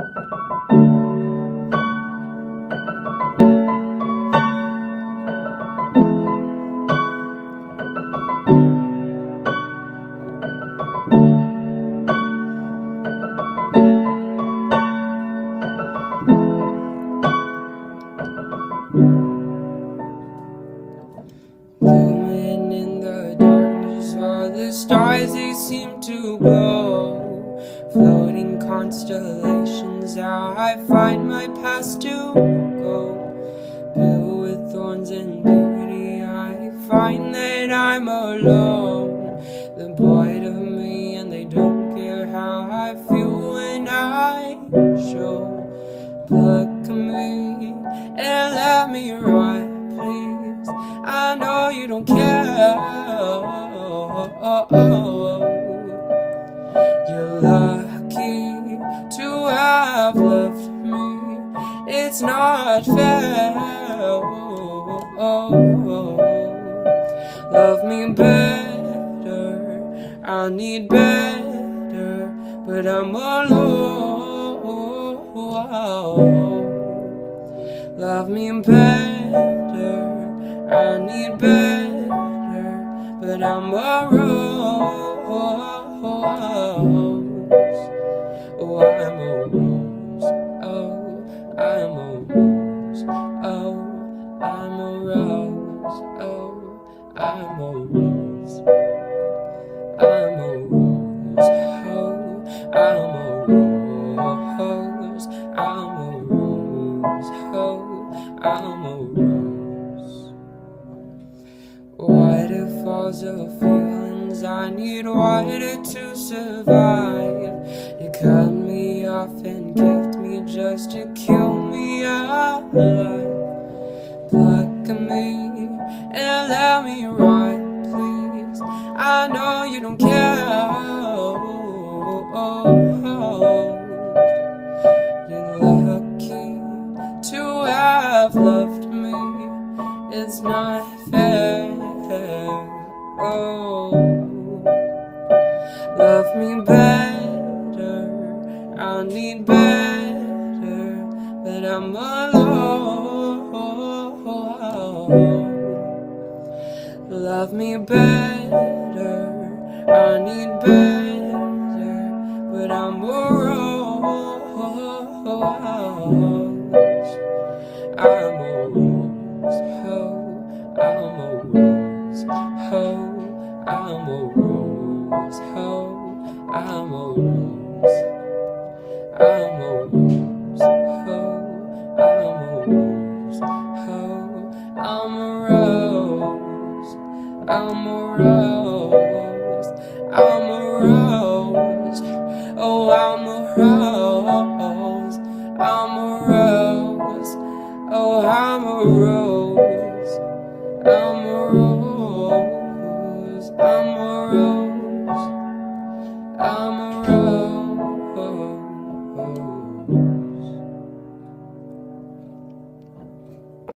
Blooming in the darkness, all the stars they seem to glow. Floating constellations, how I find my path to go. Filled with thorns and beauty, I find that I'm alone. The void of me, and they don't care how I feel when I show. Look at me and let me ride, please. I know you don't care. You're lucky to have loved me. It's not fair. Love me better. I need better, but I'm alone. Love me better. I need better, but I'm a rose. Oh, I'm a rose. Oh, I'm a rose. Oh, I'm a rose. Oh, I'm a rose. I'm a rose. Oh, I'm a rose. I'm a rose. Oh, I'm a rose. Waterfalls of feelings, I need water to survive. You cut me off and gift me just to kill me alive. Pluck at me and let me ride, please. I know you don't care. You're lucky to have loved me. It's not fair. Oh, love me better. I need better, but I'm alone. Love me better. I need better, but I'm a rose. I'm a rose. Oh, I'm a rose. Oh, I'm a rose. Oh, I'm a rose. I'm a rose. Oh, I'm a rose. Oh, I'm a rose. I'm a rose. I'm a rose. Oh, I'm a rose. I'm a rose. Oh, I'm a rose.